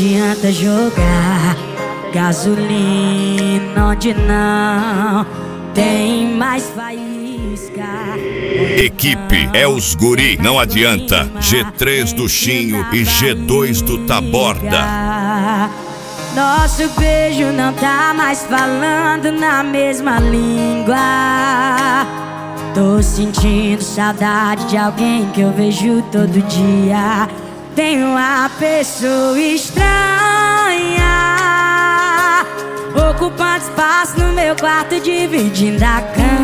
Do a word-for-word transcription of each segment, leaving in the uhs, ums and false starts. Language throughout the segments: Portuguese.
adianta jogar gasolina onde não tem mais faísca. Equipe é os guri, não adianta. G três do Chinho e G dois do Taborda. Nosso beijo não tá mais falando na mesma língua. Tô sentindo saudade de alguém que eu vejo todo dia. Tenho uma pessoa estranha ocupando espaço no meu quarto, dividindo a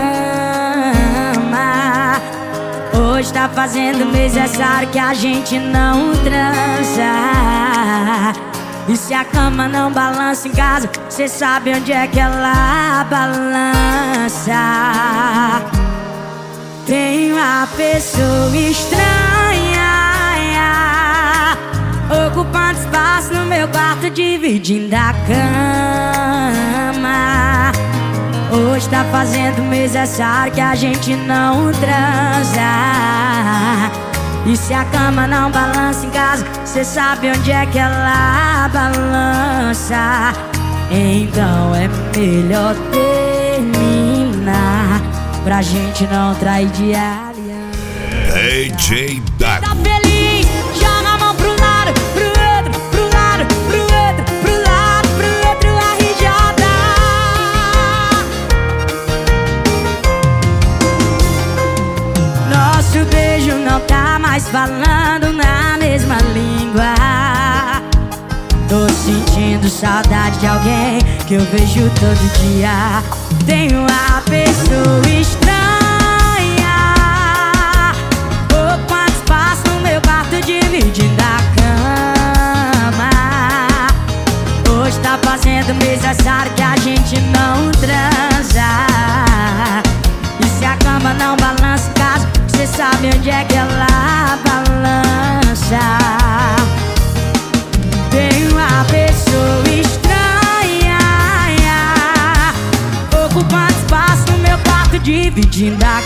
cama. Hoje tá fazendo necessário que a gente não transa. E se a cama não balança em casa, cê sabe onde é que ela balança. Tem uma pessoa estranha ocupando espaço no meu quarto, dividindo a cama. Hoje tá fazendo necessário que a gente não transa. E se a cama não balança em casa, cê sabe onde é que ela balança. Então é melhor terminar, pra gente não trair de aliança. D J Dago. Tá feliz? Joga a mão pro lado, pro outro, pro lado, pro outro, pro lado, pro outro, R J. Nosso beijo não tá mais falando na mesma língua. Tô sentindo saudade de alguém que eu vejo todo dia. Tenho uma pessoa estranha ocupando espaço no meu quarto, dividindo a cama. Hoje tá fazendo necessário que a gente não transa. E se a cama não balança em casa, cê sabe onde é que ela balança. Tem uma pessoa estranha ocupando espaço no meu quarto, dividindo a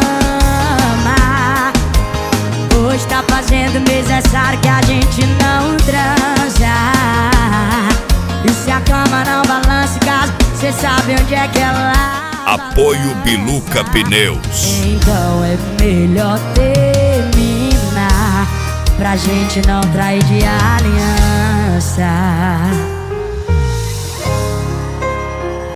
cama. Hoje tá fazendo necessário que a gente não transa. E se a cama não balança em casa, cê sabe onde é que ela. Apoio Biluca Pneus. Então é melhor terminar, pra gente não trair de aliança.